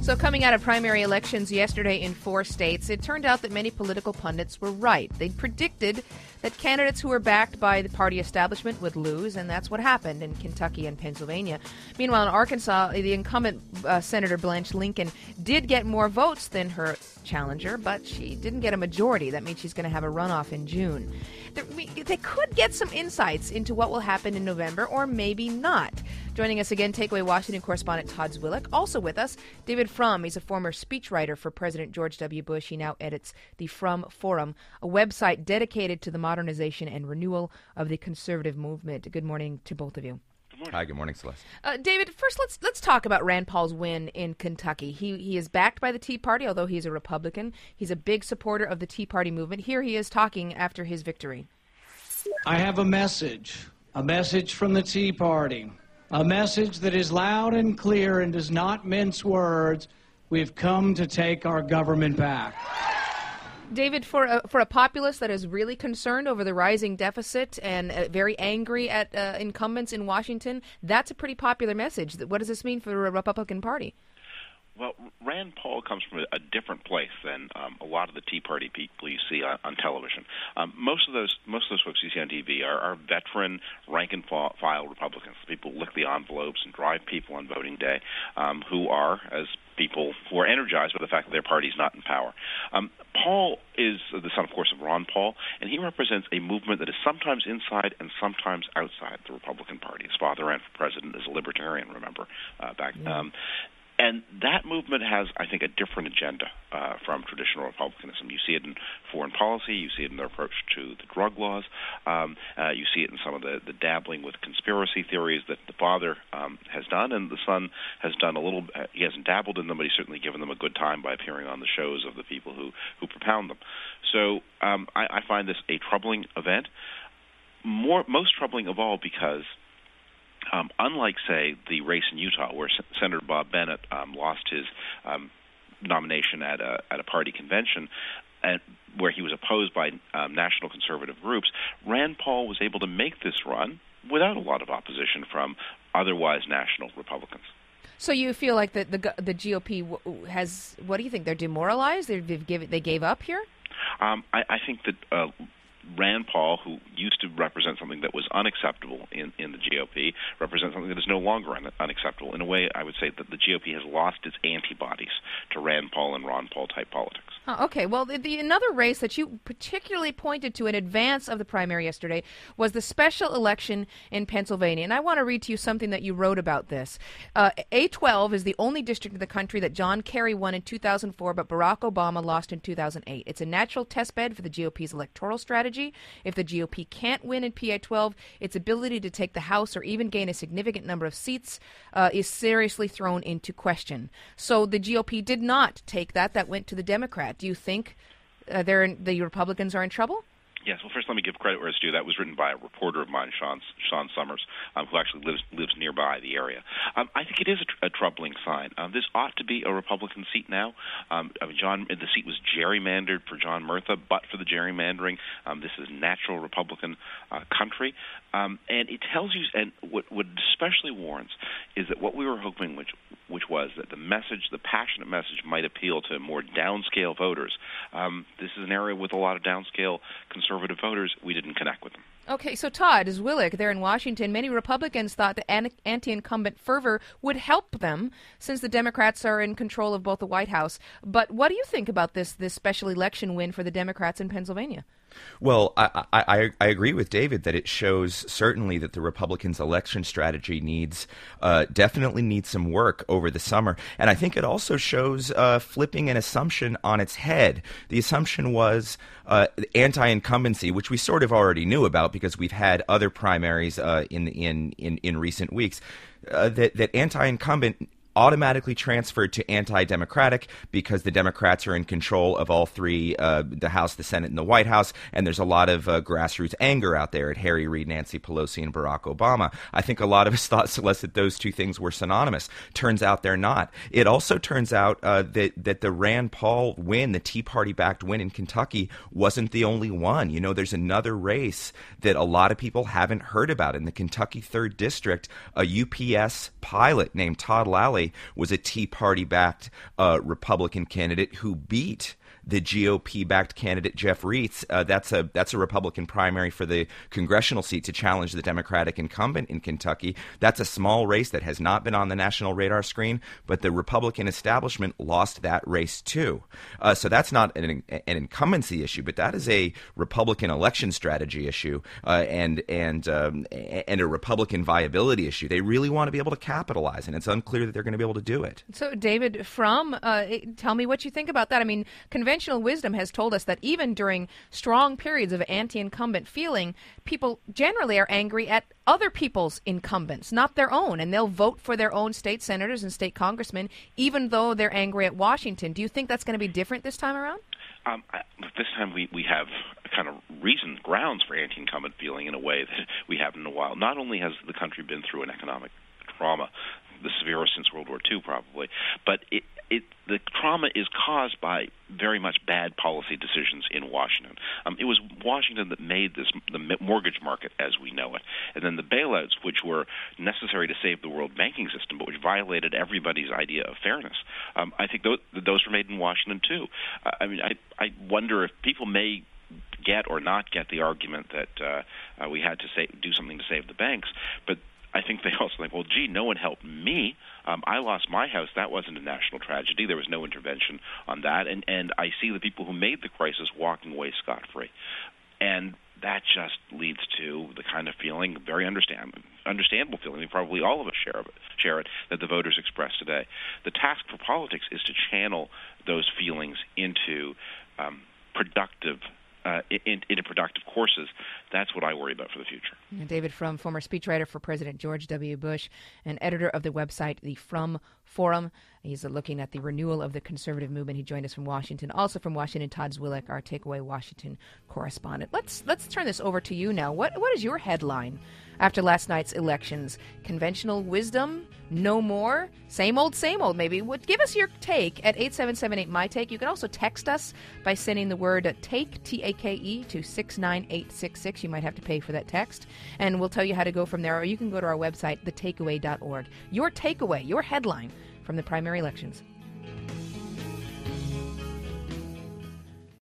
So coming out of primary elections yesterday in 4 states, it turned out that many political pundits were right. They'd predicted that candidates who were backed by the party establishment would lose, and that's what happened in Kentucky and Pennsylvania. Meanwhile, in Arkansas, the incumbent Senator Blanche Lincoln did get more votes than her challenger, but she didn't get a majority. That means she's going to have a runoff in June. They could get some insights into what will happen in November, or maybe not. Joining us again, Takeaway Washington correspondent Todd Zwillich. Also with us, David Frum. He's a former speechwriter for President George W. Bush. He now edits the Frum Forum, a website dedicated to the modernization and renewal of the conservative movement. Good morning to both of you. Hi, good morning, Celeste. David, first let's talk about Rand Paul's win in Kentucky. He is backed by the Tea Party, although he's a Republican. He's a big supporter of the Tea Party movement. Here he is talking after his victory. I have a message from the Tea Party, a message that is loud and clear and does not mince words. We've come to take our government back. David, for a populace that is really concerned over the rising deficit and very angry at incumbents in Washington, that's a pretty popular message. What does this mean for the Republican Party? Well, Rand Paul comes from a different place than a lot of the Tea Party people you see on television. Most of those folks you see on TV are veteran, rank-and-file Republicans. People lick the envelopes and drive people on voting day, who are energized by the fact that their party's not in power. Paul is the son, of course, of Ron Paul, and he represents a movement that is sometimes inside and sometimes outside the Republican Party. His father ran for president as a libertarian, remember, back then. And that movement has, I think, a different agenda from traditional Republicanism. You see it in foreign policy. You see it in their approach to the drug laws. You see it in some of the dabbling with conspiracy theories that the father has done, and the son has done a little. He hasn't dabbled in them, but he's certainly given them a good time by appearing on the shows of the people who propound them. So I find this a troubling event. Most troubling of all because unlike, say, the race in Utah, where Senator Bob Bennett lost his nomination at a party convention, and where he was opposed by national conservative groups, Rand Paul was able to make this run without a lot of opposition from otherwise national Republicans. So you feel like the GOP has? What do you think? They're demoralized? They gave up here? I think that Rand Paul, who used to represent something that was unacceptable in the GOP, represents something that is no longer unacceptable. In a way, I would say that the GOP has lost its antibodies to Rand Paul and Ron Paul type politics. Okay, well, another race that you particularly pointed to in advance of the primary yesterday was the special election in Pennsylvania. And I want to read to you something that you wrote about this. A12 is the only district in the country that John Kerry won in 2004, but Barack Obama lost in 2008. It's a natural testbed for the GOP's electoral strategy. If the GOP can't win in PA12, its ability to take the House or even gain a significant number of seats is seriously thrown into question. So the GOP did not take that. That went to the Democrat. Do you think the Republicans are in trouble? Yes. Well, first let me give credit where it's due. That was written by a reporter of mine, Sean Summers, who actually lives nearby the area. I think it is a troubling sign. This ought to be a Republican seat now. The seat was gerrymandered for John Murtha, but for the gerrymandering, this is natural Republican country. And it tells you, and what especially warns, is that what we were hoping, which was that the passionate message might appeal to more downscale voters. This is an area with a lot of downscale conservative voters. We didn't connect with them. Okay, so Todd Zwillich there in Washington, many Republicans thought that anti-incumbent fervor would help them since the Democrats are in control of both the White House. But what do you think about this special election win for the Democrats in Pennsylvania? Well, I agree with David that it shows certainly that the Republicans' election strategy definitely needs some work over the summer. And I think it also shows flipping an assumption on its head. The assumption was anti-incumbency, which we sort of already knew about because we've had other primaries in recent weeks, that anti-incumbent automatically transferred to anti-democratic because the Democrats are in control of all three, the House, the Senate, and the White House, and there's a lot of grassroots anger out there at Harry Reid, Nancy Pelosi, and Barack Obama. I think a lot of us thought, Celeste, that those two things were synonymous. Turns out they're not. It also turns out that the Rand Paul win, the Tea Party-backed win in Kentucky, wasn't the only one. You know, there's another race that a lot of people haven't heard about in the Kentucky 3rd District. A UPS pilot named Todd Lally today was a Tea Party-backed Republican candidate who beat the GOP-backed candidate Jeff Reitz. That's a Republican primary for the congressional seat to challenge the Democratic incumbent in Kentucky. That's a small race that has not been on the national radar screen, but the Republican establishment lost that race too. So that's not an incumbency issue, but that is a Republican election strategy issue and a Republican viability issue. They really want to be able to capitalize, and it's unclear that they're going to be able to do it. So, David Frum, tell me what you think about that. I mean, conventional wisdom has told us that even during strong periods of anti-incumbent feeling, people generally are angry at other people's incumbents, not their own, and they'll vote for their own state senators and state congressmen, even though they're angry at Washington. Do you think that's going to be different this time around? This time we have kind of grounds for anti-incumbent feeling in a way that we haven't in a while. Not only has the country been through an economic trauma, the severest since World War II probably, but the trauma is caused by very much bad policy decisions in Washington. It was Washington that made the mortgage market as we know it, and then the bailouts, which were necessary to save the world banking system, but which violated everybody's idea of fairness. I think those were made in Washington too. I wonder if people may get or not get the argument that we had to do something to save the banks, but I think they also think, well, gee, no one helped me. I lost my house. That wasn't a national tragedy. There was no intervention on that. And I see the people who made the crisis walking away scot-free. And that just leads to the kind of feeling, very understandable feeling, probably all of us share it, that the voters expressed today. The task for politics is to channel those feelings into productive courses. That's what I worry about for the future. David Frum, former speechwriter for President George W. Bush and editor of the website, the Frum Forum. He's looking at the renewal of the conservative movement. He joined us from Washington. Also from Washington, Todd Zwillich, our Takeaway Washington correspondent. Let's turn this over to you now. What is your headline after last night's elections? Conventional wisdom? No more? Same old, maybe. Give us your take at 877-8-MY-TAKE. You can also text us by sending the word TAKE, T-A-K-E, to 69866. You might have to pay for that text, and we'll tell you how to go from there, or you can go to our website, thetakeaway.org. Your takeaway, your headline from the primary elections.